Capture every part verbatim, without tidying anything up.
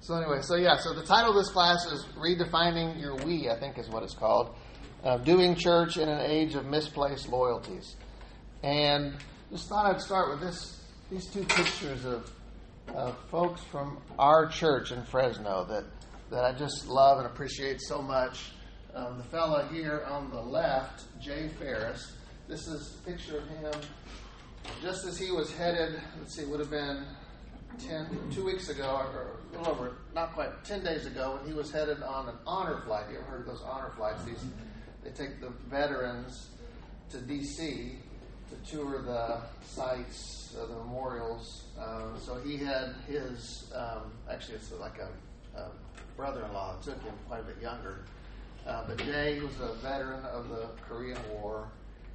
So anyway, so yeah, so the title of this class is Redefining Your We, I think is what it's called. Uh, doing church in an age of misplaced loyalties. And just thought I'd start with this, these two pictures of uh, folks from our church in Fresno that, that I just love and appreciate so much. Um, the fella here on the left, Jay Ferris, this is a picture of him just as he was headed, let's see, it would have been ten, two weeks ago, or a little over, not quite, ten days ago, when he was headed on an honor flight. You ever heard of those honor flights? These, they take the veterans to D C to tour the sites, uh, the memorials. Um, so he had his, um, actually it's like a, a brother-in-law who took him quite a bit younger. Uh, but Jay was a veteran of the Korean War.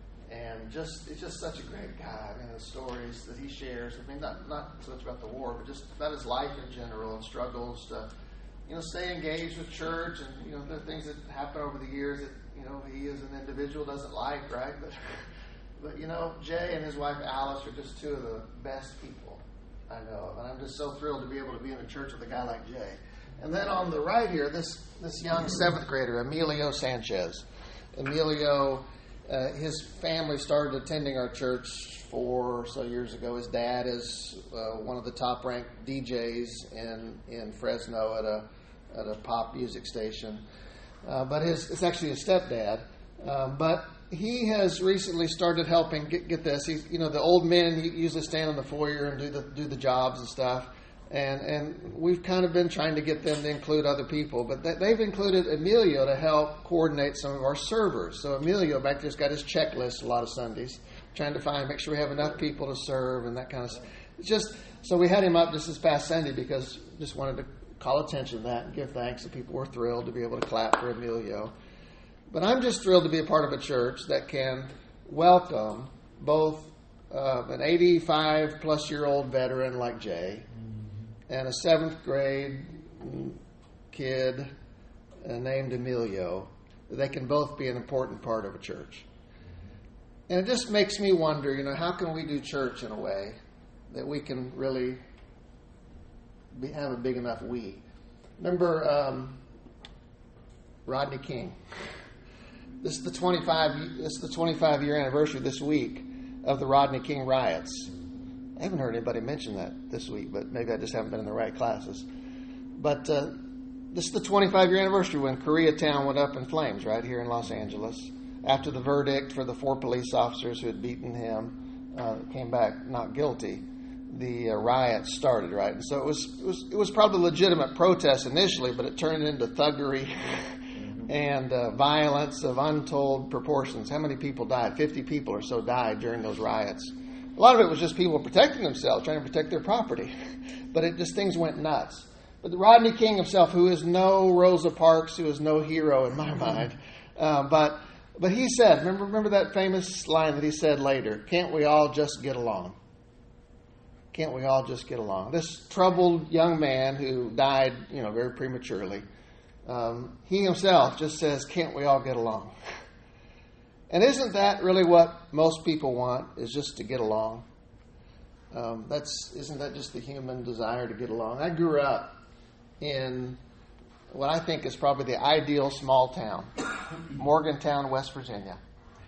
And just he's just such a great guy. I mean, the stories that he shares, I mean, not, not so much about the war, but just about his life in general and struggles to, you know, stay engaged with church. And, you know, there are things that happen over the years that, you know, he as an individual doesn't like, right? But, but you know, Jay and his wife Alice are just two of the best people I know of. And I'm just so thrilled to be able to be in a church with a guy like Jay. And then on the right here, this, this young seventh grader, Emilio Sanchez. Emilio... Uh, his family started attending our church four or so years ago. His dad is uh, one of the top-ranked D Js in in Fresno at a at a pop music station. Uh, but his it's actually his stepdad. Uh, but he has recently started helping. Get, get this, he, you know, the old men usually stand in the foyer and do the do the jobs and stuff. And and we've kind of been trying to get them to include other people. But they, they've included Emilio to help coordinate some of our servers. So Emilio back there's got his checklist a lot of Sundays, trying to find, make sure we have enough people to serve and that kind of stuff. It's just, so we had him up just this past Sunday because just wanted to call attention to that and give thanks. And people were thrilled to be able to clap for Emilio. But I'm just thrilled to be a part of a church that can welcome both uh, an eighty-five plus year old veteran like Jay and a seventh grade kid uh, named Emilio. They can both be an important part of a church. And it just makes me wonder, you know, how can we do church in a way that we can really be, have a big enough we? Remember um, Rodney King? This is the twenty-five. This is the twenty-five year anniversary this week of the Rodney King riots. I haven't heard anybody mention that this week, but maybe I just haven't been in the right classes. But uh, this is the twenty-five year anniversary when Koreatown went up in flames right here in Los Angeles. After the verdict for the four police officers who had beaten him uh, came back not guilty, the uh, riots started, right? And so it was, it was it was probably legitimate protest initially, but it turned into thuggery and uh, violence of untold proportions. How many people died? fifty people or so died during those riots. A lot of it was just people protecting themselves, trying to protect their property. But it just, things went nuts. But the Rodney King himself, who is no Rosa Parks, who is no hero in my mind, uh, but but he said, remember, remember that famous line that he said later, can't we all just get along? Can't we all just get along? This troubled young man who died, you know, very prematurely, um, he himself just says, can't we all get along? And isn't that really what most people want, is just to get along? Um, that's isn't that just the human desire to get along? I grew up in what I think is probably the ideal small town, Morgantown, West Virginia.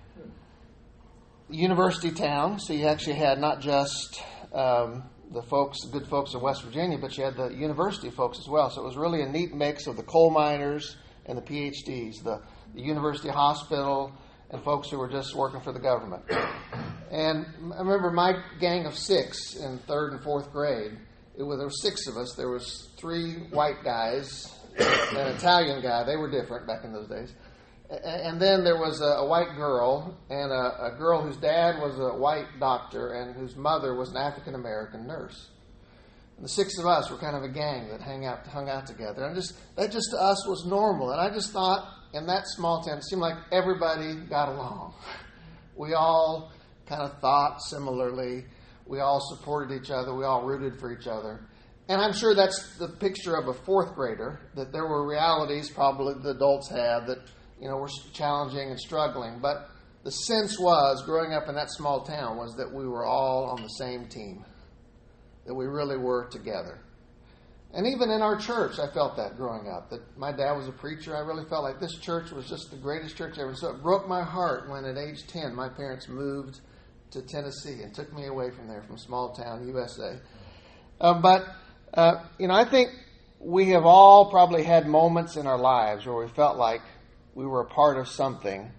University town, so you actually had not just um, the folks, the good folks of West Virginia, but you had the university folks as well. So it was really a neat mix of the coal miners and the P H Ds, the, the university hospital, and folks who were just working for the government. And I remember my gang of six in third and fourth grade. It was, there were six of us. There was three white guys, an Italian guy. They were different back in those days. And then there was a, a white girl and a, a girl whose dad was a white doctor and whose mother was an African-American nurse. And the six of us were kind of a gang that hang out, hung out together. And just that just to us was normal. And I just thought, in that small town, it seemed like everybody got along. We all kind of thought similarly. We all supported each other. We all rooted for each other. And I'm sure that's the picture of a fourth grader, that there were realities probably the adults had that, you know, were challenging and struggling. But the sense was, growing up in that small town, was that we were all on the same team, that we really were together. And even in our church, I felt that growing up, that my dad was a preacher. I really felt like this church was just the greatest church ever. So it broke my heart when at age ten, my parents moved to Tennessee and took me away from there, from small town U S A. Uh, but, uh, you know, I think we have all probably had moments in our lives where we felt like we were a part of something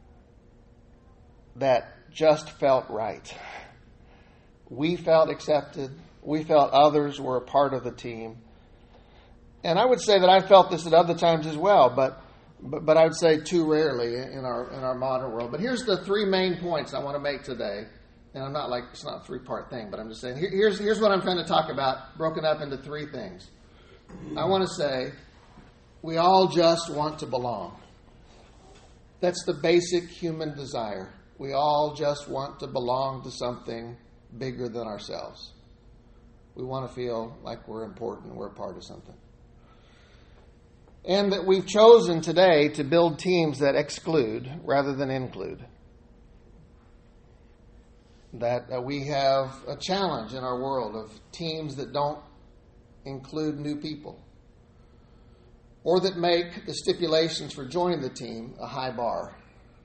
that just felt right. We felt accepted. We felt others were a part of the team. And I would say that I felt this at other times as well, but but, but I would say too rarely in our in our modern world. But here's the three main points I want to make today. And I'm not like, it's not a three-part thing, but I'm just saying, here, here's, here's what I'm trying to talk about, broken up into three things. I want to say, we all just want to belong. That's the basic human desire. We all just want to belong to something bigger than ourselves. We want to feel like we're important, we're a part of something. And that we've chosen today to build teams that exclude rather than include. That uh, we have a challenge in our world of teams that don't include new people, or that make the stipulations for joining the team a high bar.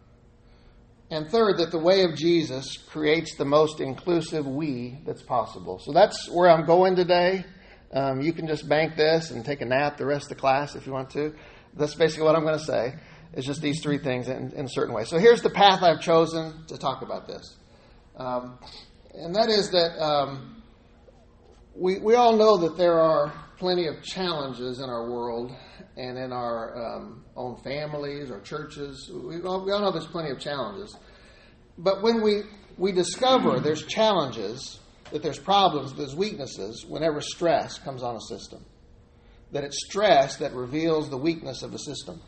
And third, that the way of Jesus creates the most inclusive we that's possible. So that's where I'm going today. Um, you can just bank this and take a nap the rest of the class if you want to. That's basically what I'm going to say. It's just these three things in, in a certain way. So here's the path I've chosen to talk about this. Um, and that is that um, we we all know that there are plenty of challenges in our world and in our um, own families or churches. We all, we all know there's plenty of challenges. But when we, we discover there's challenges, that there's problems, there's weaknesses, whenever stress comes on a system, that it's stress that reveals the weakness of a system.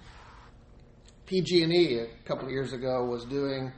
P G and E a couple of years ago was doing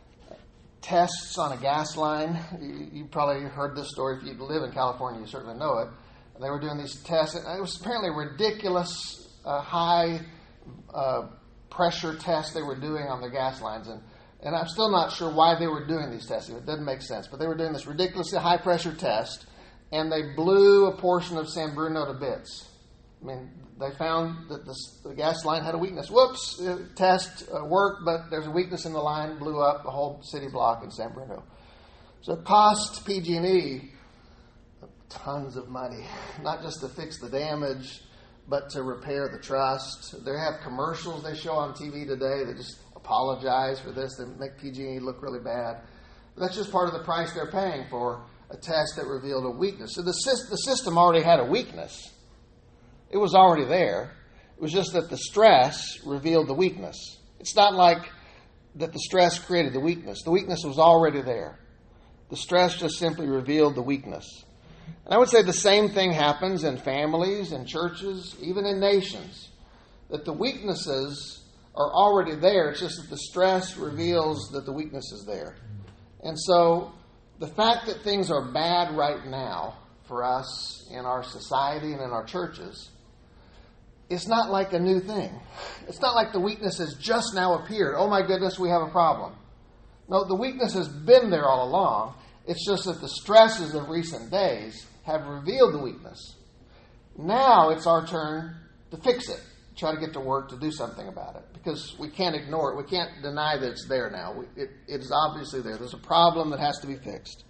tests on a gas line. You, you probably heard this story. If you live in California, you certainly know it. They were doing these tests. It was apparently a ridiculous uh, high uh, pressure test they were doing on the gas lines. And, and I'm still not sure why they were doing these tests. It doesn't make sense. But they were doing this ridiculously high pressure test, and they blew a portion of San Bruno to bits. I mean, they found that the, the gas line had a weakness. Whoops, the test uh, worked, but there's a weakness in the line, blew up a whole city block in San Bruno. So it cost P G and E tons of money, not just to fix the damage, but to repair the trust. They have commercials they show on T V today that just apologize for this. They make P G and E look really bad. But that's just part of the price they're paying for a test that revealed a weakness. So the, the system already had a weakness. It was already there. It was just that the stress revealed the weakness. It's not like that the stress created the weakness. The weakness was already there. The stress just simply revealed the weakness. And I would say the same thing happens in families, in churches, even in nations. That the weaknesses are already there. It's just that the stress reveals that the weakness is there. And so the fact that things are bad right now for us in our society and in our churches, it's not like a new thing. It's not like the weakness has just now appeared. Oh my goodness, we have a problem. No, the weakness has been there all along. It's just that the stresses of recent days have revealed the weakness. Now it's our turn to fix it, try to get to work to do something about it, because we can't ignore it. We can't deny that it's there now. We, it, it is obviously there. There's a problem that has to be fixed.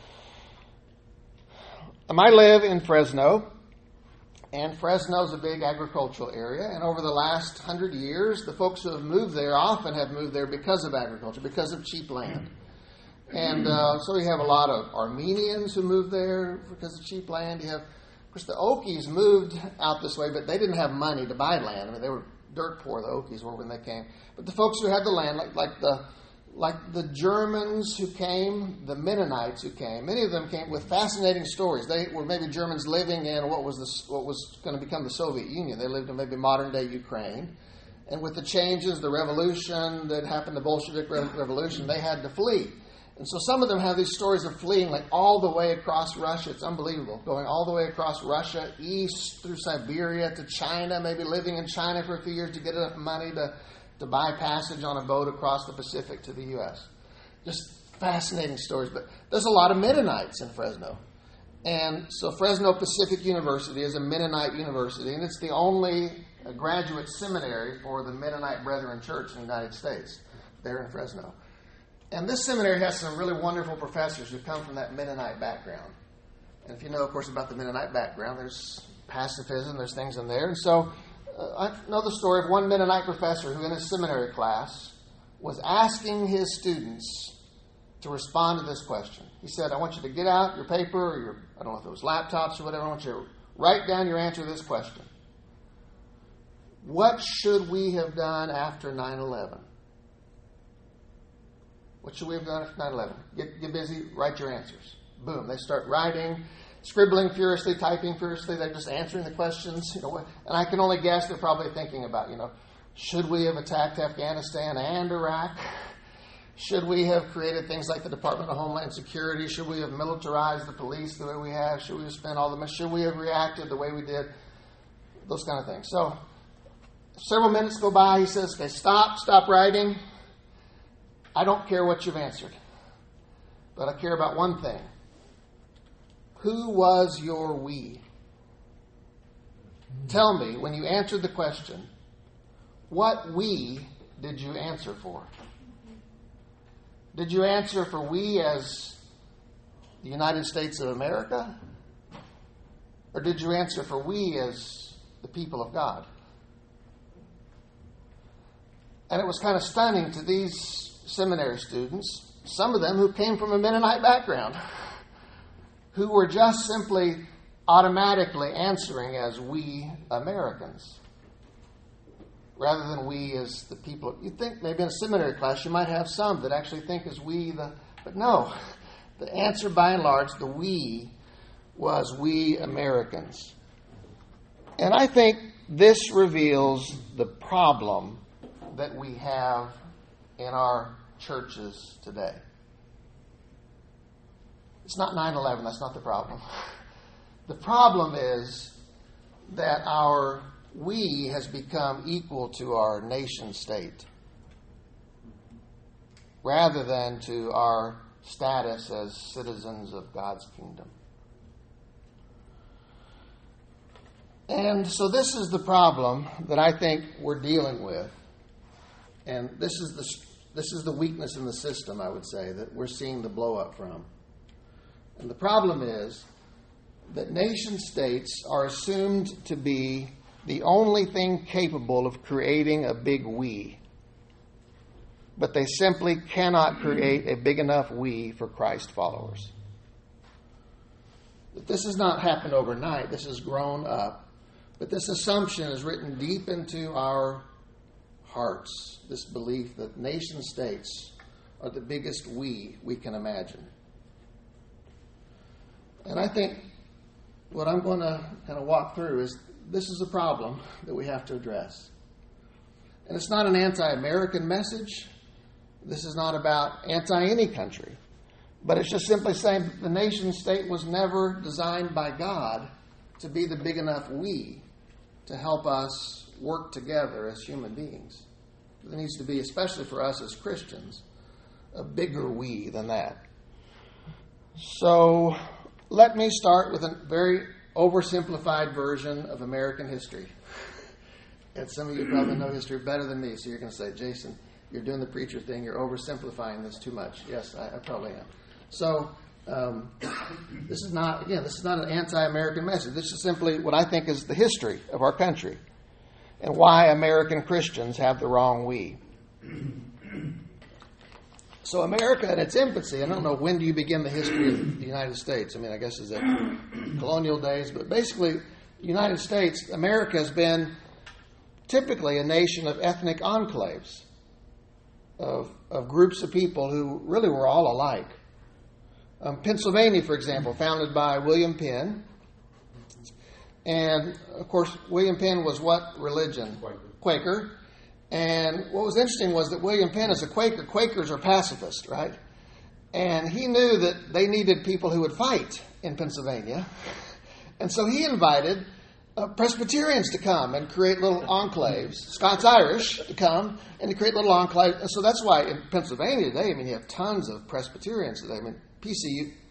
Um, I live in Fresno. And Fresno is a big agricultural area. And over the last hundred years, the folks who have moved there often have moved there because of agriculture, because of cheap land. And uh, so you have a lot of Armenians who moved there because of cheap land. You have, of course, the Okies moved out this way, but they didn't have money to buy land. I mean, they were dirt poor, the Okies were, when they came. But the folks who had the land, like, like the like the Germans who came, the Mennonites who came, many of them came with fascinating stories. They were maybe Germans living in what was the, what was going to become the Soviet Union. They lived in maybe modern-day Ukraine. And with the changes, the revolution that happened, the Bolshevik Revolution, they had to flee. And so some of them have these stories of fleeing like all the way across Russia. It's unbelievable. Going all the way across Russia, east through Siberia to China, maybe living in China for a few years to get enough money to to buy passage on a boat across the Pacific to the U S Just fascinating stories. But there's a lot of Mennonites in Fresno. And so Fresno Pacific University is a Mennonite university, and it's the only graduate seminary for the Mennonite Brethren Church in the United States, there in Fresno. And this seminary has some really wonderful professors who come from that Mennonite background. And if you know, of course, about the Mennonite background, there's pacifism, there's things in there. And so uh, I know the story of one Mennonite professor who in his seminary class was asking his students to respond to this question. He said, I want you to get out your paper or your, I don't know if it was laptops or whatever, I want you to write down your answer to this question. What should we have done after nine eleven? What should we have done after nine eleven? Get, get busy, write your answers. Boom. They start writing, scribbling furiously, typing furiously. They're just answering the questions. You know, and I can only guess they're probably thinking about, you know, should we have attacked Afghanistan and Iraq? Should we have created things like the Department of Homeland Security? Should we have militarized the police the way we have? Should we have spent all the money? Should we have reacted the way we did? Those kind of things. So several minutes go by. He says, okay, stop, stop writing. I don't care what you've answered, but I care about one thing. Who was your we? Tell me, when you answered the question, what we did you answer for? Did you answer for we as the United States of America? Or did you answer for we as the people of God? And it was kind of stunning to these seminary students, some of them who came from a Mennonite background, who were just simply automatically answering as we Americans, rather than we as the people. You'd think maybe in a seminary class you might have some that actually think as we, the, but no. The answer by and large, the we, was we Americans. And I think this reveals the problem that we have in our churches today. It's not nine eleven, that's not the problem. The problem is that our we has become equal to our nation state rather than to our status as citizens of God's kingdom. And so this is the problem that I think we're dealing with. And this is the this is the weakness in the system, I would say, that we're seeing the blow up from. And the problem is that nation states are assumed to be the only thing capable of creating a big we. But they simply cannot create a big enough we for Christ followers. But this has not happened overnight. This has grown up. But this assumption is written deep into our hearts, this belief that nation states are the biggest we we can imagine. And I think what I'm going to kind of walk through is this is a problem that we have to address. And it's not an anti-American message. This is not about anti-any country. But it's just simply saying that the nation state was never designed by God to be the big enough we to help us work together as human beings. There needs to be, especially for us as Christians, a bigger we than that. So let me start with a very oversimplified version of American history. And some of you probably know history better than me, so you're going to say, Jason, you're doing the preacher thing, you're oversimplifying this too much. Yes, I, I probably am. So um, this is not, again, this is not an anti-American message. This is simply what I think is the history of our country and why American Christians have the wrong we. So America in its infancy, I don't know, when do you begin the history of the United States? I mean, I guess is it colonial days, but basically the United States, America has been typically a nation of ethnic enclaves, of, of groups of people who really were all alike. Um, Pennsylvania, for example, founded by William Penn. And, of course, William Penn was what religion? Quaker. Quaker. And what was interesting was that William Penn is a Quaker. Quakers are pacifists, right? And he knew that they needed people who would fight in Pennsylvania. And so he invited uh, Presbyterians to come and create little enclaves, Scots-Irish to come and to create little enclaves. And so that's why in Pennsylvania today, I mean, you have tons of Presbyterians today. I mean, P C U,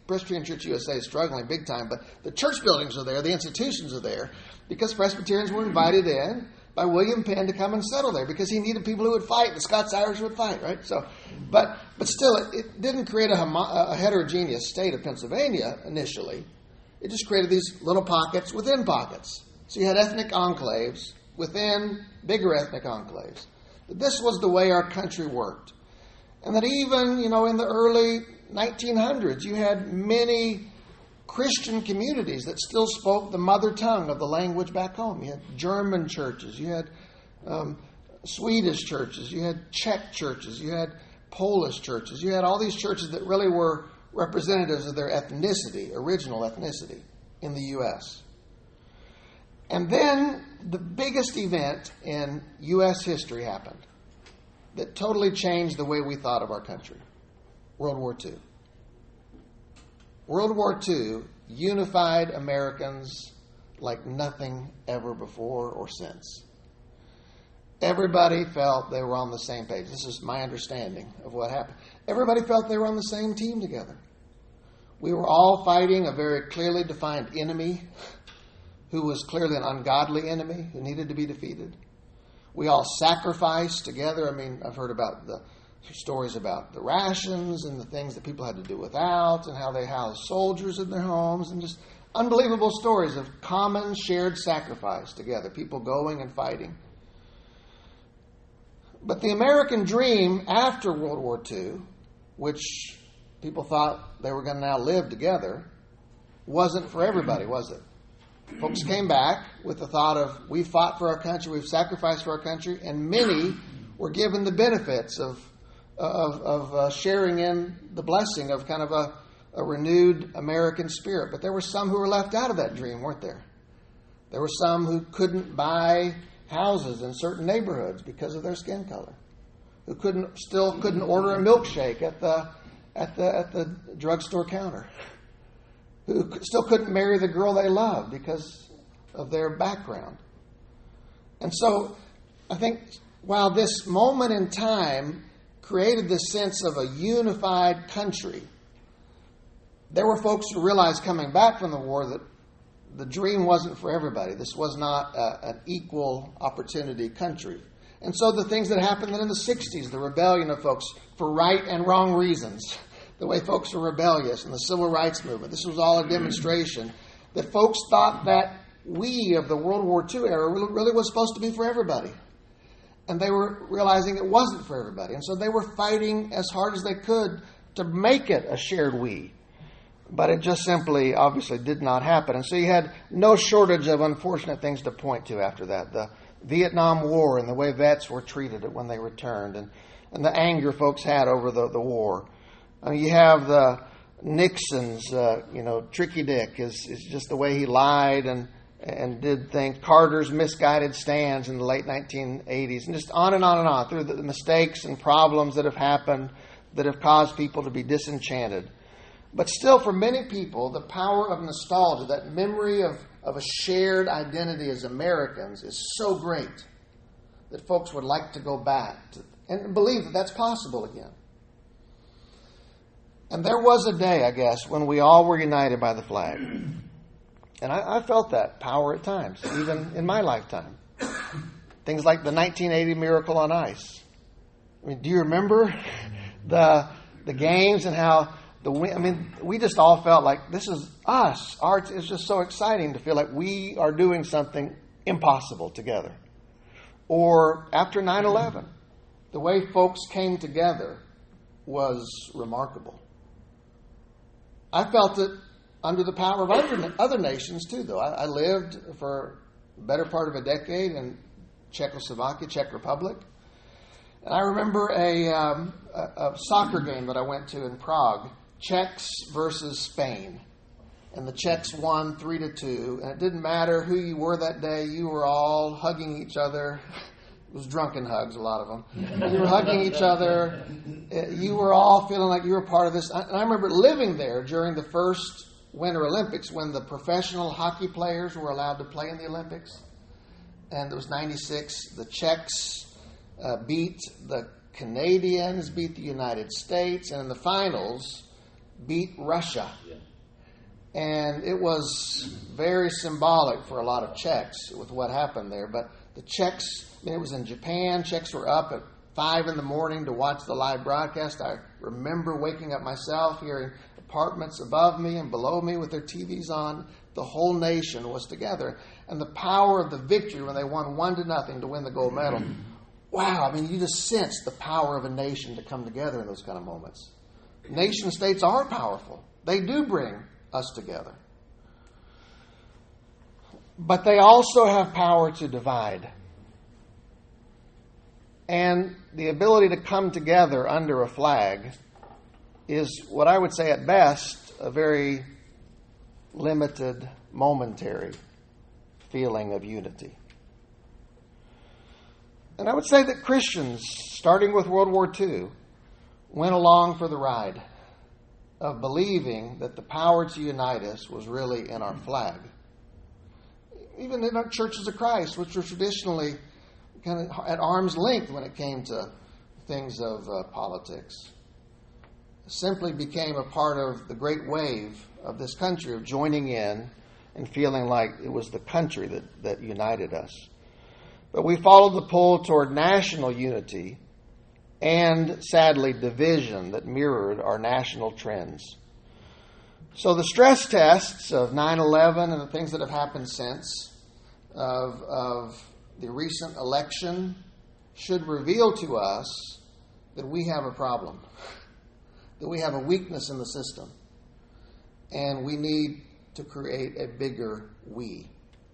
Presbyterian Church U S A is struggling big time, but the church buildings are there, the institutions are there, because Presbyterians were invited in by William Penn to come and settle there, because he needed people who would fight. The Scots-Irish would fight, right? So, but but still, it, it didn't create a, homo- a heterogeneous state of Pennsylvania initially. It just created these little pockets within pockets. So you had ethnic enclaves within bigger ethnic enclaves. But this was the way our country worked. And that even, you know, in the early nineteen hundreds, you had many Christian communities that still spoke the mother tongue of the language back home. You had German churches, you had um, Swedish churches, you had Czech churches, you had Polish churches. You had all these churches that really were representatives of their ethnicity, original ethnicity in the U S. And then the biggest event in U S history happened that totally changed the way we thought of our country. World War Two. World War Two unified Americans like nothing ever before or since. Everybody felt they were on the same page. This is my understanding of what happened. Everybody felt they were on the same team together. We were all fighting a very clearly defined enemy who was clearly an ungodly enemy who needed to be defeated. We all sacrificed together. I mean, I've heard about the stories about the rations and the things that people had to do without and how they housed soldiers in their homes and just unbelievable stories of common shared sacrifice together, people going and fighting. But the American dream after World War Two, which people thought they were going to now live together, wasn't for everybody, was it? Folks came back with the thought of, we fought for our country, we've sacrificed for our country, and many were given the benefits of of, of uh, sharing in the blessing of kind of a, a renewed American spirit. But there were some who were left out of that dream, weren't there? There were some who couldn't buy houses in certain neighborhoods because of their skin color, who couldn't still couldn't order a milkshake at the at the at the drugstore counter, who still couldn't marry the girl they loved because of their background. And so I think while this moment in time created this sense of a unified country, there were folks who realized coming back from the war that the dream wasn't for everybody. This was not a, an equal opportunity country. And so the things that happened then in the sixties, the rebellion of folks for right and wrong reasons, the way folks were rebellious, and the civil rights movement, this was all a demonstration that folks thought that we of the World War Two era really was supposed to be for everybody. And they were realizing it wasn't for everybody. And so they were fighting as hard as they could to make it a shared we. But it just simply, obviously, did not happen. And so you had no shortage of unfortunate things to point to after that. The Vietnam War and the way vets were treated when they returned, and, and the anger folks had over the, the war. I mean, you have the Nixon's, uh, you know, tricky dick is, is just the way he lied and and did things. Carter's misguided stands in the late nineteen eighties, and just on and on and on through the mistakes and problems that have happened that have caused people to be disenchanted. But still, for many people, the power of nostalgia, that memory of, of a shared identity as Americans, is so great that folks would like to go back to, and believe that that's possible again. And there was a day, I guess, when we all were united by the flag. And I, I felt that power at times, even in my lifetime. Things like the nineteen eighty Miracle on Ice. I mean, do you remember the the games and how the I mean, we just all felt like this is us. Art is just so exciting to feel like we are doing something impossible together. Or after nine eleven, the way folks came together was remarkable. I felt it under the power of other, other nations, too, though. I, I lived for the better part of a decade in Czechoslovakia, Czech Republic. And I remember a, um, a, a soccer game that I went to in Prague, Czechs versus Spain. And the Czechs won three to two. And it didn't matter who you were that day. You were all hugging each other. It was drunken hugs, a lot of them. You were hugging each other. You were all feeling like you were part of this. And I remember living there during the first Winter Olympics when the professional hockey players were allowed to play in the Olympics. And it was ninety-six. The Czechs uh, beat the Canadians, beat the United States. And in the finals, beat Russia. Yeah. And it was very symbolic for a lot of Czechs with what happened there. But the Czechs, I mean, it was in Japan. Czechs were up at five in the morning to watch the live broadcast. I remember waking up myself, hearing apartments above me and below me with their T Vs on. The whole nation was together. And the power of the victory when they won one to nothing to win the gold medal. Wow, I mean, you just sense the power of a nation to come together in those kind of moments. Nation states are powerful. They do bring us together. But they also have power to divide. And the ability to come together under a flag is what I would say at best a very limited, momentary feeling of unity. And I would say that Christians, starting with World War Two, went along for the ride of believing that the power to unite us was really in our flag. Even in our churches of Christ, which were traditionally kind of at arm's length when it came to things of uh, politics, simply became a part of the great wave of this country of joining in and feeling like it was the country that, that united us. But we followed the pull toward national unity and, sadly, division that mirrored our national trends. So the stress tests of nine eleven and the things that have happened since, of, of the recent election, should reveal to us that we have a problem, that we have a weakness in the system, and we need to create a bigger we.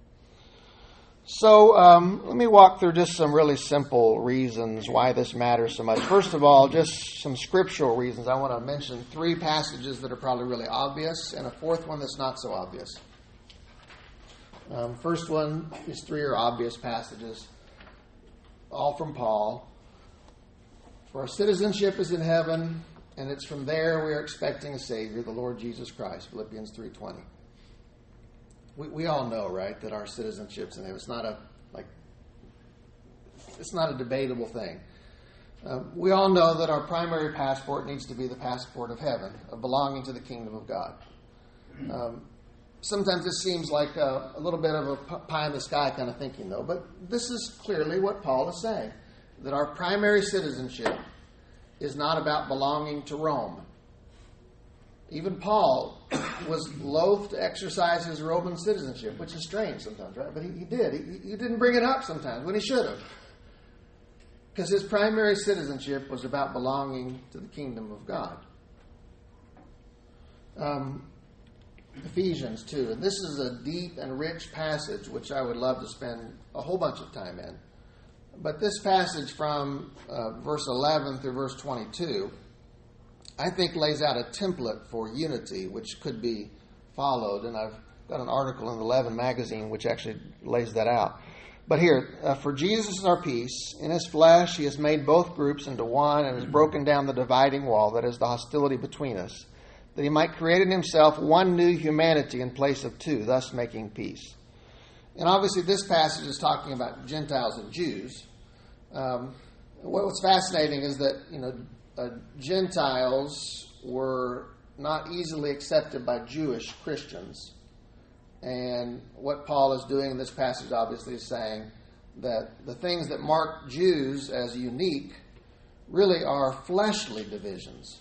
So um, let me walk through just some really simple reasons why this matters so much. First of all, just some scriptural reasons. I want to mention three passages that are probably really obvious and a fourth one that's not so obvious. Um, first one, these three are obvious passages, all from Paul. For our citizenship is in heaven, and it's from there we are expecting a Savior, the Lord Jesus Christ, Philippians three twenty. We we all know, right, that our citizenship's in heaven. It's not a like. It's not a debatable thing. Uh, we all know that our primary passport needs to be the passport of heaven, of belonging to the kingdom of God. Um, sometimes this seems like a, a little bit of a pie in the sky kind of thinking, though. But this is clearly what Paul is saying: that our primary citizenship is not about belonging to Rome. Even Paul was loath to exercise his Roman citizenship, which is strange sometimes, right? But he, he did. He, he didn't bring it up sometimes when he should have. Because his primary citizenship was about belonging to the kingdom of God. Um, Ephesians two. And this is a deep and rich passage, which I would love to spend a whole bunch of time in. But this passage from uh, verse eleven through verse twenty-two, I think lays out a template for unity, which could be followed. And I've got an article in the Eleven magazine which actually lays that out. But here, uh, for Jesus is our peace. In his flesh he has made both groups into one and has broken down the dividing wall, that is the hostility between us, that he might create in himself one new humanity in place of two, thus making peace. And obviously this passage is talking about Gentiles and Jews. Um, what's fascinating is that, you know, Uh, Gentiles were not easily accepted by Jewish Christians. And what Paul is doing in this passage obviously is saying that the things that mark Jews as unique really are fleshly divisions.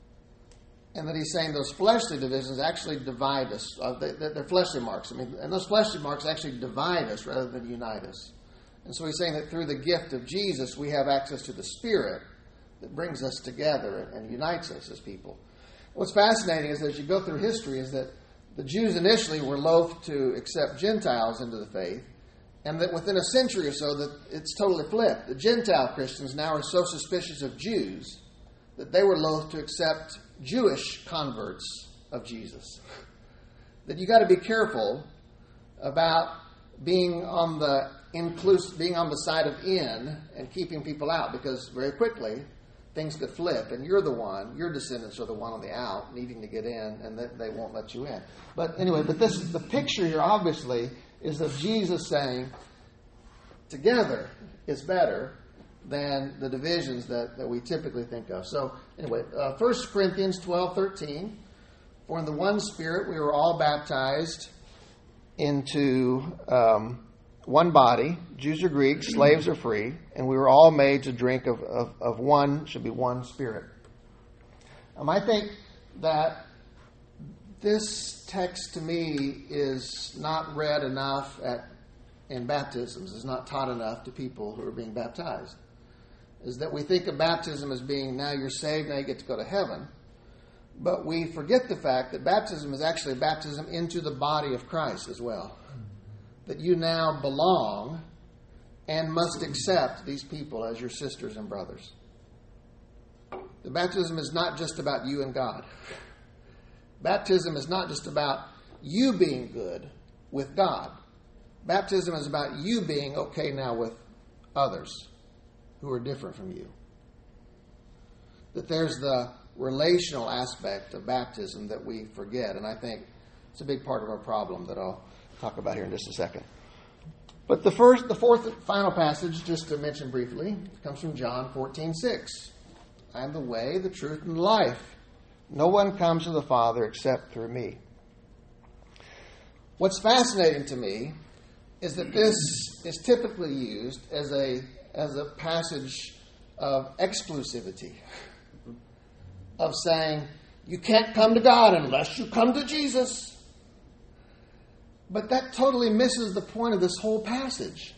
And that he's saying those fleshly divisions actually divide us. Uh, they, they're fleshly marks. I mean, and those fleshly marks actually divide us rather than unite us. And so he's saying that through the gift of Jesus we have access to the Spirit that brings us together and unites us as people. What's fascinating is that as you go through history is that the Jews initially were loath to accept Gentiles into the faith, and that within a century or so that it's totally flipped. The Gentile Christians now are so suspicious of Jews that they were loath to accept Jewish converts of Jesus. That you got to be careful about being on the inclusive, being on the side of in and keeping people out, because very quickly things could flip, and you're the one, your descendants are the one on the out, needing to get in, and they, they won't let you in. But anyway, but this the picture here obviously is of Jesus saying, together is better than the divisions that, that we typically think of. So anyway, uh, First Corinthians twelve thirteen, For in the one Spirit we were all baptized into um, one body, Jews or Greeks, slaves or free, and we were all made to drink of, of, of one, should be one Spirit. Um, I think that this text to me is not read enough at in baptisms, is not taught enough to people who are being baptized. Is that we think of baptism as being, now you're saved, now you get to go to heaven. But we forget the fact that baptism is actually baptism into the body of Christ as well. That you now belong and must accept these people as your sisters and brothers. The baptism is not just about you and God. Baptism is not just about you being good with God. Baptism is about you being okay now with others who are different from you. That there's the relational aspect of baptism that we forget, and I think it's a big part of our problem that I'll talk about here in just a second. But the first, the fourth and final passage, just to mention briefly, comes from John fourteen six. I am the way, the truth, and the life. No one comes to the Father except through me. What's fascinating to me is that this is typically used as a as a passage of exclusivity, of saying, you can't come to God unless you come to Jesus. But that totally misses the point of this whole passage.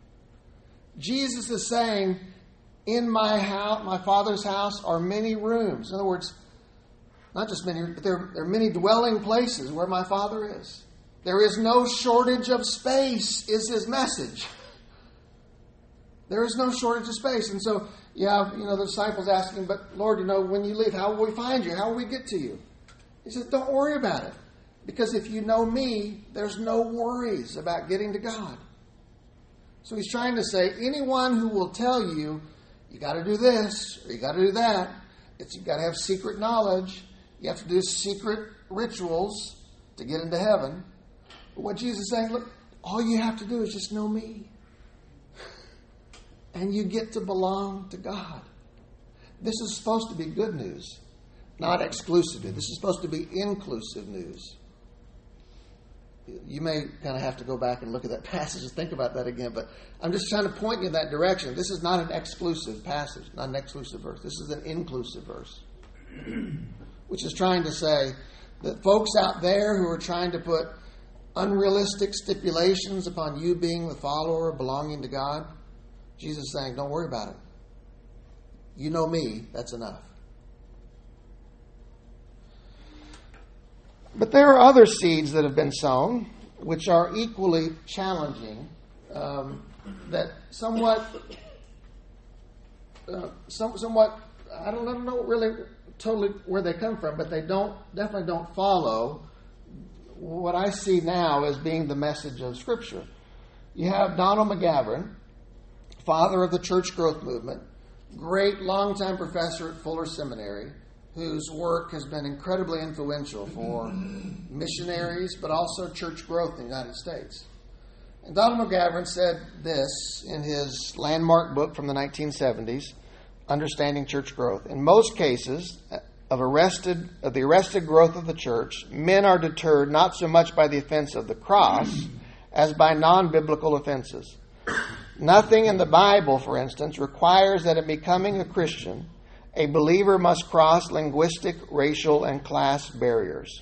Jesus is saying, in my house, my Father's house are many rooms. In other words, not just many, but there, there are many dwelling places where my Father is. There is no shortage of space, is his message. There is no shortage of space. And so, yeah, you know, the disciples asking, but Lord, you know, when you leave, how will we find you? How will we get to you? He says, don't worry about it. Because if you know me, there's no worries about getting to God. So he's trying to say, anyone who will tell you, you got to do this, or you got to do that, it's you've got to have secret knowledge, you have to do secret rituals to get into heaven. But what Jesus is saying, look, all you have to do is just know me. And you get to belong to God. This is supposed to be good news, not exclusive news. This is supposed to be inclusive news. You may kind of have to go back and look at that passage and think about that again, but I'm just trying to point you in that direction. This is not an exclusive passage, not an exclusive verse. This is an inclusive verse, which is trying to say that folks out there who are trying to put unrealistic stipulations upon you being the follower, belonging to God, Jesus is saying, don't worry about it. You know me, that's enough. But there are other seeds that have been sown, which are equally challenging, um, that somewhat, uh, some, somewhat, I don't, I don't know really totally where they come from, but they don't, definitely don't follow what I see now as being the message of Scripture. You have Donald McGavran, father of the church growth movement, great longtime professor at Fuller Seminary, whose work has been incredibly influential for missionaries, but also church growth in the United States. And Donald McGavran said this in his landmark book from the nineteen seventies, Understanding Church Growth. In most cases of arrested of the arrested growth of the church, men are deterred not so much by the offense of the cross as by non-biblical offenses. Nothing in the Bible, for instance, requires that in becoming a Christian, a believer must cross linguistic, racial, and class barriers.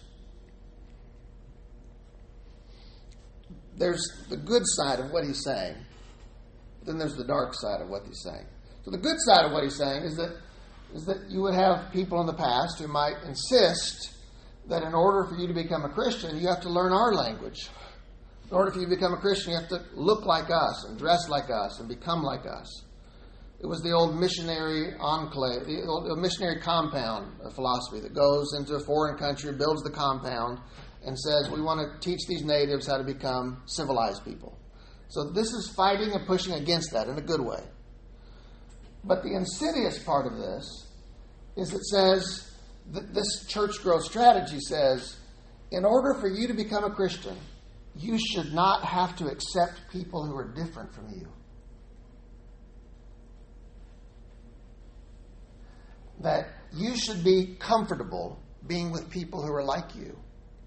There's the good side of what he's saying. Then there's the dark side of what he's saying. So the good side of what he's saying is that is that you would have people in the past who might insist that in order for you to become a Christian, you have to learn our language. In order for you to become a Christian, you have to look like us and dress like us and become like us. It was the old missionary enclave, the old missionary compound philosophy that goes into a foreign country, builds the compound, and says, we want to teach these natives how to become civilized people. So this is fighting and pushing against that in a good way. But the insidious part of this is it says, that this church growth strategy says, in order for you to become a Christian, you should not have to accept people who are different from you. That you should be comfortable being with people who are like you.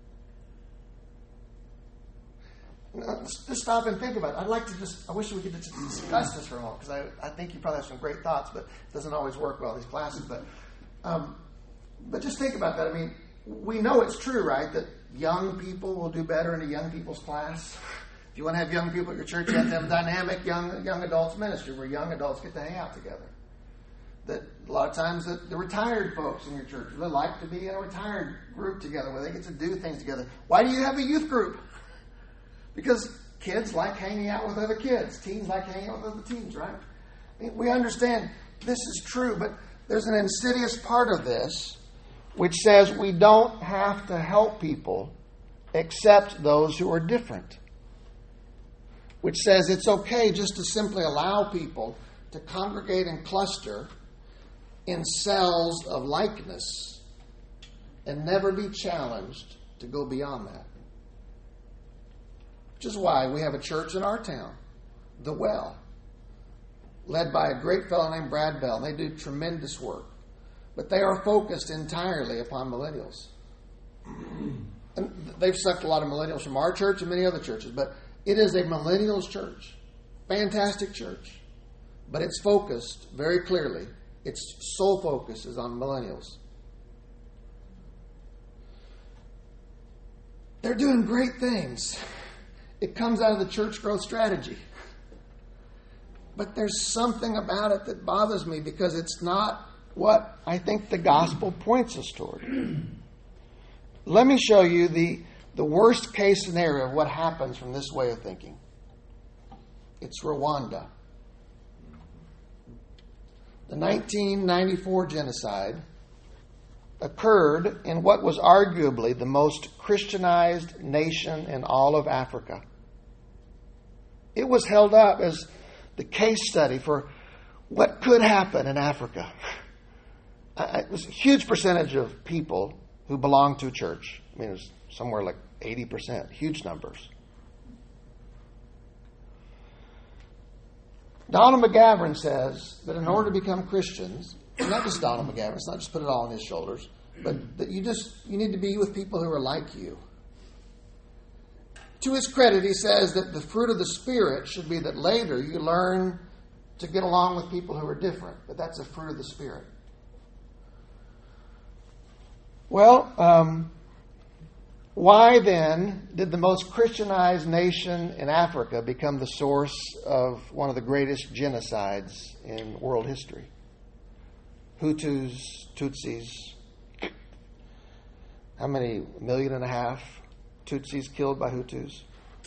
Now, just stop and think about it. I'd like to just, I wish we could just discuss this for a moment, because I, I think you probably have some great thoughts, but it doesn't always work well, these classes. But, um, but just think about that. I mean, we know it's true, right, that young people will do better in a young people's class. If you want to have young people at your church, you have to have a dynamic young young adults ministry where young adults get to hang out together. That a lot of times that the retired folks in your church really like to be in a retired group together where they get to do things together. Why do you have a youth group? Because kids like hanging out with other kids. Teens like hanging out with other teens, right? I mean, we understand this is true, but there's an insidious part of this which says we don't have to help people except those who are different. Which says it's okay just to simply allow people to congregate and cluster in cells of likeness and never be challenged to go beyond that. Which is why we have a church in our town, The Well, led by a great fellow named Brad Bell. They do tremendous work. But they are focused entirely upon millennials. And they've sucked a lot of millennials from our church and many other churches. But it is a millennials church. Fantastic church. But it's focused very clearly. Its sole focus is on millennials. They're doing great things. It comes out of the church growth strategy. But there's something about it that bothers me because it's not what I think the gospel points us toward. Let me show you the, the worst case scenario of what happens from this way of thinking. It's Rwanda. The nineteen ninety-four genocide occurred in what was arguably the most Christianized nation in all of Africa. It was held up as the case study for what could happen in Africa. It was a huge percentage of people who belonged to a church. I mean, it was somewhere like eighty percent, huge numbers. Donald McGavran says that in order to become Christians, and not just Donald McGavran, it's not just put it all on his shoulders, but that you just you need to be with people who are like you. To his credit, he says that the fruit of the Spirit should be that later you learn to get along with people who are different, but that's a fruit of the Spirit. Well, um, why then did the most Christianized nation in Africa become the source of one of the greatest genocides in world history? Hutus, Tutsis. How many? A million and a half Tutsis killed by Hutus.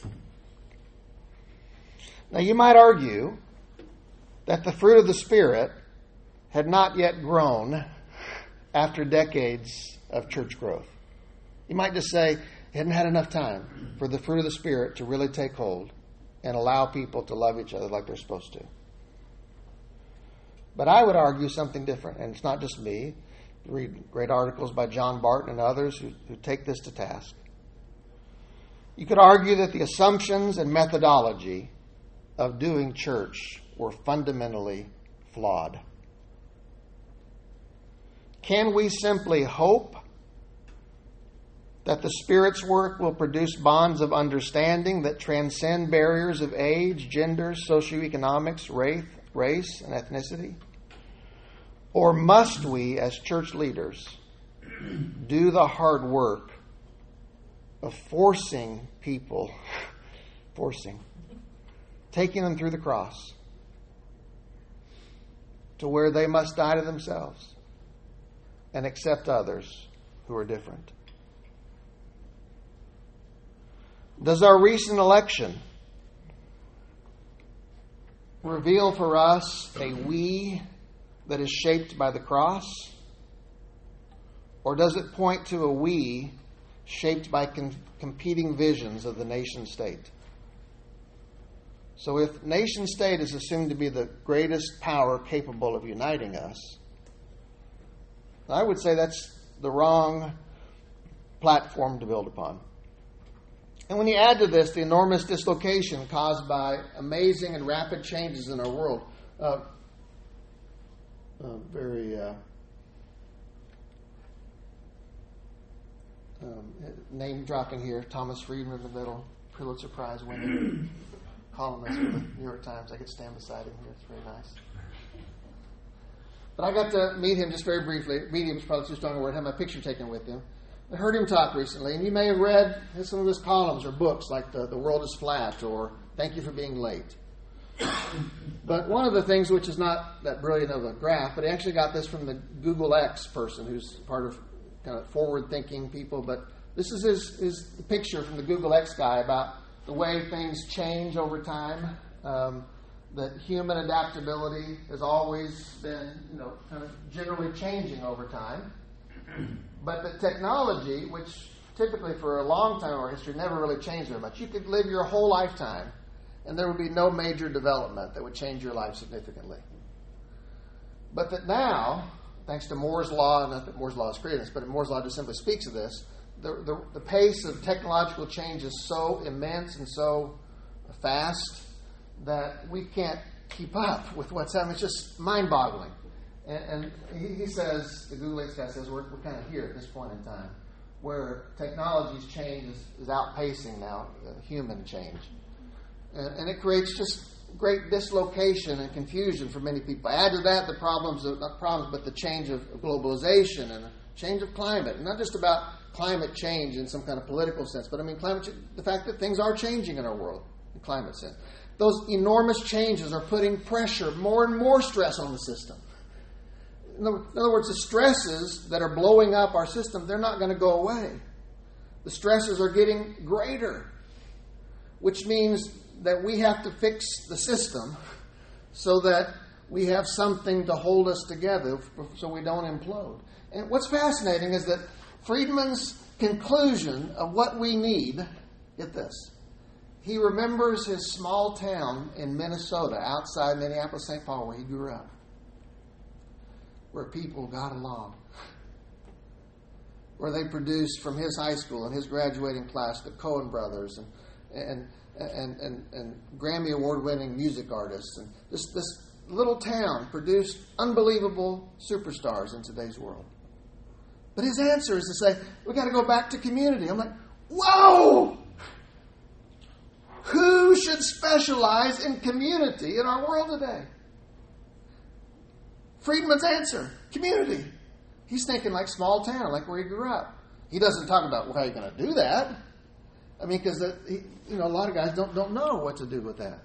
Now you might argue that the fruit of the Spirit had not yet grown after decades of church growth. You might just say, he hadn't had enough time for the fruit of the Spirit to really take hold and allow people to love each other like they're supposed to. But I would argue something different, and it's not just me. You read great articles by John Barton and others who, who take this to task. You could argue that the assumptions and methodology of doing church were fundamentally flawed. Can we simply hope that the Spirit's work will produce bonds of understanding that transcend barriers of age, gender, socioeconomics, race, race, and ethnicity? Or must we, as church leaders, do the hard work of forcing people, forcing, taking them through the cross to where they must die to themselves and accept others who are different? Does our recent election reveal for us a we that is shaped by the cross? Or does it point to a we shaped by com- competing visions of the nation state? So if nation state is assumed to be the greatest power capable of uniting us, I would say that's the wrong platform to build upon. And when you add to this the enormous dislocation caused by amazing and rapid changes in our world, uh, uh, very uh, um, name dropping here, Thomas Friedman in the middle, Pulitzer Prize winning columnist for the New York Times. I could stand beside him here. It's very nice. But I got to meet him just very briefly. Meet him is probably too strong a word. Have my picture taken with him. I heard him talk recently, and you may have read some of his columns or books like The, the World is Flat or Thank You for Being Late. But one of the things, which is not that brilliant of a graph, but he actually got this from the Google X person who's part of kind of forward-thinking people. But this is his, his picture from the Google X guy about the way things change over time. Um, that human adaptability has always been, you know, kind of generally changing over time. But that technology, which typically for a long time in our history never really changed very much. You could live your whole lifetime and there would be no major development that would change your life significantly. But that now, thanks to Moore's Law, not that Moore's Law is creating this, but Moore's Law just simply speaks of this, the, the, the pace of technological change is so immense and so fast that we can't keep up with what's happening. It's just mind-boggling. And, and he, he says, the Google X guy says, we're, we're kind of here at this point in time, where technology's change is, is outpacing now uh, human change. And, and it creates just great dislocation and confusion for many people. Add to that the problems, of, not problems, but the change of globalization and the change of climate. And not just about climate change in some kind of political sense, but I mean climate change, the fact that things are changing in our world in climate sense. Those enormous changes are putting pressure, more and more stress on the system. In other words, the stresses that are blowing up our system, they're not going to go away. The stresses are getting greater, which means that we have to fix the system so that we have something to hold us together so we don't implode. And what's fascinating is that Friedman's conclusion of what we need, get this, he remembers his small town in Minnesota, outside Minneapolis, Saint Paul, where he grew up, where people got along, where they produced from his high school and his graduating class the Coen brothers and and and and, and Grammy award-winning music artists. And this this little town produced unbelievable superstars in today's world. But his answer is to say, we got to go back to community. I'm like, whoa! Who should specialize in community in our world today? Friedman's answer, community. He's thinking like small town, like where he grew up. He doesn't talk about, well, how are you going to do that? I mean, because you know, a lot of guys don't, don't know what to do with that.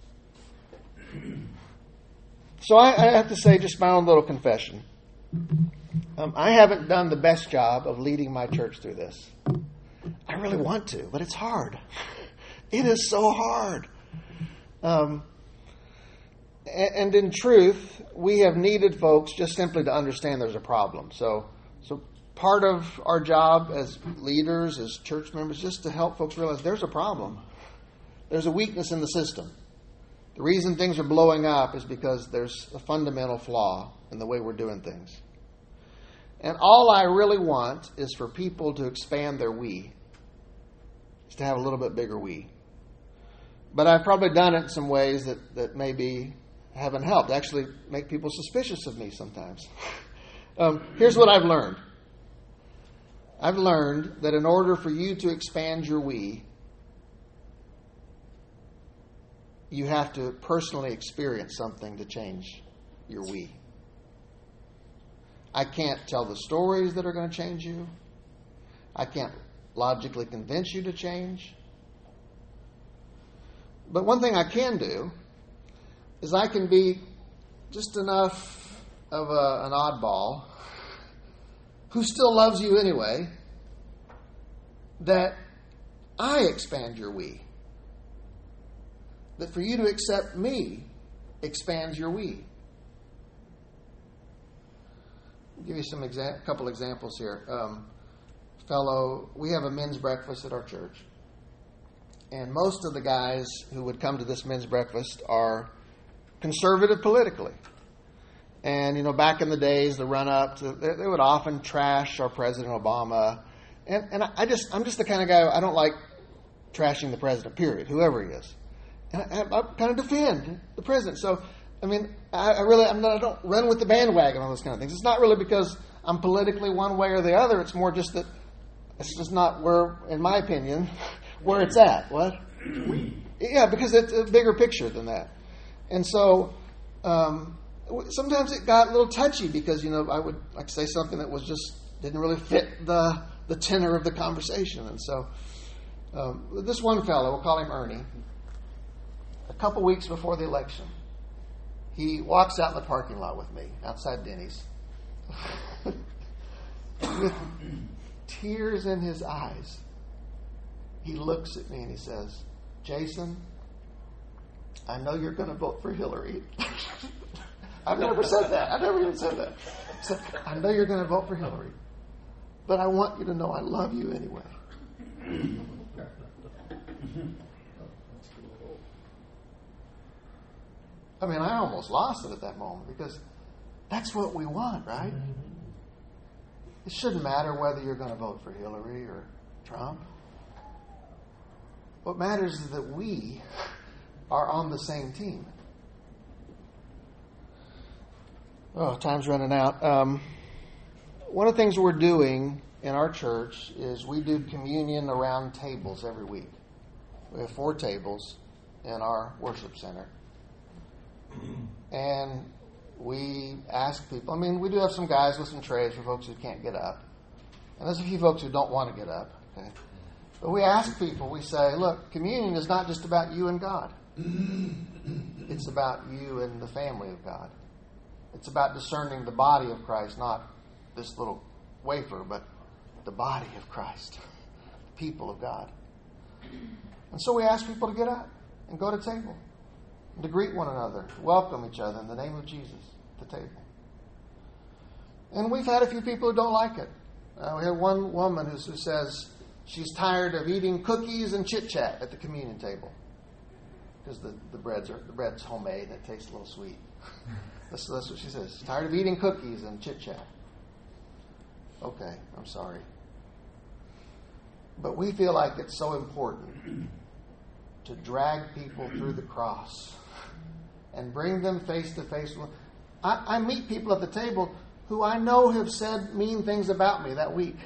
So I, I have to say just my own little confession. Um, I haven't done the best job of leading my church through this. I really want to, but it's hard. It is so hard. Um, and, and in truth, we have needed folks just simply to understand there's a problem. So, so part of our job as leaders, as church members, just to help folks realize there's a problem. There's a weakness in the system. The reason things are blowing up is because there's a fundamental flaw in the way we're doing things. And all I really want is for people to expand their we. Is to have a little bit bigger we. But I've probably done it in some ways that, that maybe haven't helped. Actually make people suspicious of me sometimes. um, here's what I've learned. I've learned that in order for you to expand your we, you have to personally experience something to change your we. I can't tell the stories that are going to change you. I can't logically convince you to change. But one thing I can do is I can be just enough of a, an oddball who still loves you anyway that I expand your we. That for you to accept me expands your we. I'll give you some exa- couple examples here. Um, fellow, we have a men's breakfast at our church. And most of the guys who would come to this men's breakfast are conservative politically. And, you know, back in the days, the run-up, to, they, they would often trash our President Obama. And, and I just, I'm just the kind of guy, I don't like trashing the president, period, whoever he is. And I, I kind of defend the president. So, I mean, I, I really, I'm not, I don't run with the bandwagon on those kind of things. It's not really because I'm politically one way or the other. It's more just that It's just not where, in my opinion, where it's at. What? Yeah, because it's a bigger picture than that. And so um, sometimes it got a little touchy because, you know, I would like to say something that was just didn't really fit the the tenor of the conversation. And so um, this one fellow, we'll call him Ernie, a couple weeks before the election, he walks out in the parking lot with me outside Denny's with tears in his eyes. He looks at me and he says, "Jason, I know you're going to vote for Hillary." I've never said that. I've never even said that. I said, "I know you're going to vote for Hillary, but I want you to know I love you anyway." I mean, I almost lost it at that moment because that's what we want, right? It shouldn't matter whether you're going to vote for Hillary or Trump. What matters is that we are on the same team. Oh, time's running out. Um, one of the things we're doing in our church is we do communion around tables every week. We have four tables in our worship center. And we ask people, I mean, we do have some guys with some trays for folks who can't get up. And there's a few folks who don't want to get up. Okay? But we ask people, we say, look, communion is not just about you and God. It's about you and the family of God. It's about discerning the body of Christ, not this little wafer, but the body of Christ, the people of God. And so we ask people to get up and go to the table, and to greet one another, welcome each other in the name of Jesus at the table. And we've had a few people who don't like it. Uh, we had one woman who, who says she's tired of eating cookies and chit-chat at the communion table because the, the, breads are, the bread's homemade and it tastes a little sweet. That's, that's what she says. She's tired of eating cookies and chit-chat. Okay, I'm sorry. But we feel like it's so important to drag people through the cross and bring them face to face. I, I meet people at the table who I know have said mean things about me that week.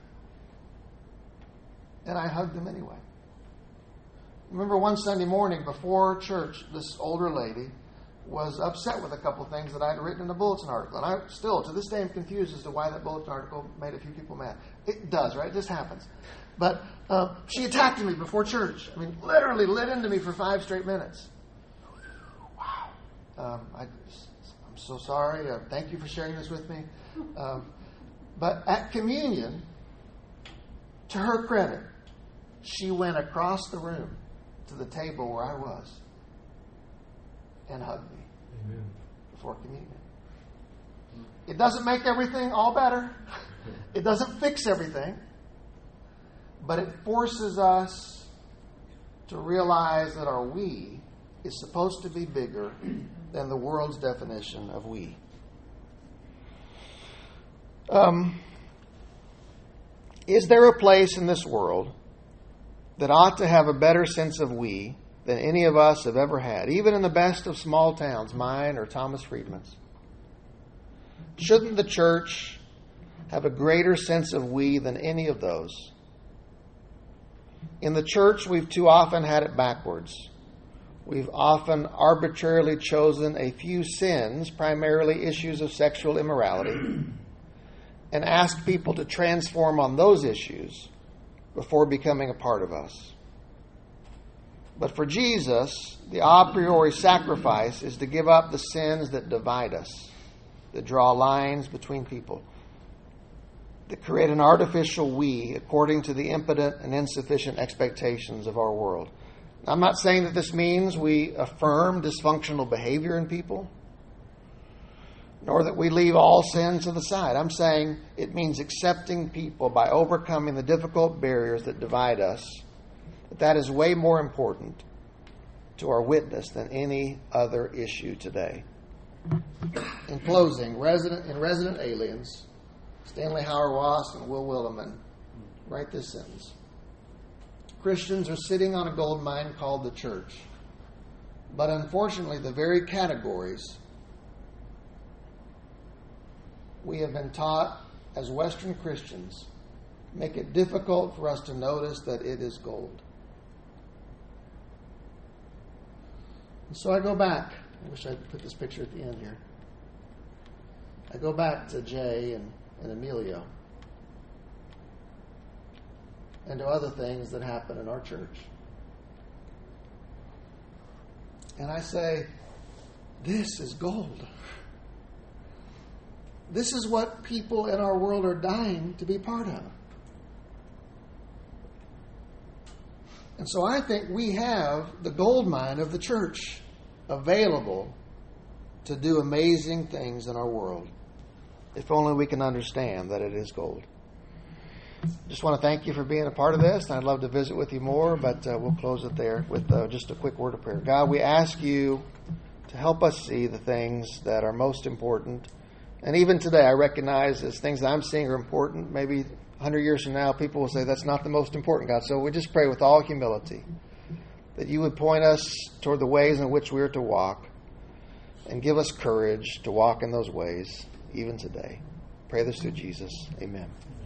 And I hug them anyway. Remember one Sunday morning before church, this older lady was upset with a couple things that I had written in the bulletin article. And I still, to this day, am confused as to why that bulletin article made a few people mad. It does, right? It just happens. But uh, she attacked me before church. I mean, literally lit into me for five straight minutes. Wow. Um, I, I'm so sorry. Uh, thank you for sharing this with me. Um, but at communion, to her credit, she went across the room to the table where I was and hugged me. Amen. Before communion. It doesn't make everything all better. It doesn't fix everything. But it forces us to realize that our we is supposed to be bigger than the world's definition of we. Um, is there a place in this world that ought to have a better sense of we than any of us have ever had, even in the best of small towns, mine or Thomas Friedman's? Shouldn't the church have a greater sense of we than any of those? In the church, we've too often had it backwards. We've often arbitrarily chosen a few sins, primarily issues of sexual immorality, and asked people to transform on those issues before becoming a part of us. But for Jesus, the a priori sacrifice is to give up the sins that divide us, that draw lines between people, that create an artificial we according to the impotent and insufficient expectations of our world. I'm not saying that this means we affirm dysfunctional behavior in people, nor that we leave all sin to the side. I'm saying it means accepting people by overcoming the difficult barriers that divide us. But that is way more important to our witness than any other issue today. In closing, resident, in Resident Aliens, Stanley Hauerwas and Will Willimon write this sentence. Christians are sitting on a gold mine called the church. But unfortunately, the very categories we have been taught as Western Christians make it difficult for us to notice that it is gold. And so I go back. I wish I'd put this picture at the end here. I go back to Jay and, and Emilio and to other things that happen in our church. And I say, this is gold. This is what people in our world are dying to be part of. And so I think we have the gold mine of the church available to do amazing things in our world, if only we can understand that it is gold. Just want to thank you for being a part of this, and I'd love to visit with you more, but uh, we'll close it there with uh, just a quick word of prayer. God, we ask you to help us see the things that are most important. And even today, I recognize as things that I'm seeing are important. Maybe one hundred years from now, people will say that's not the most important, God. So we just pray with all humility that you would point us toward the ways in which we are to walk and give us courage to walk in those ways even today. Pray this through Jesus. Amen.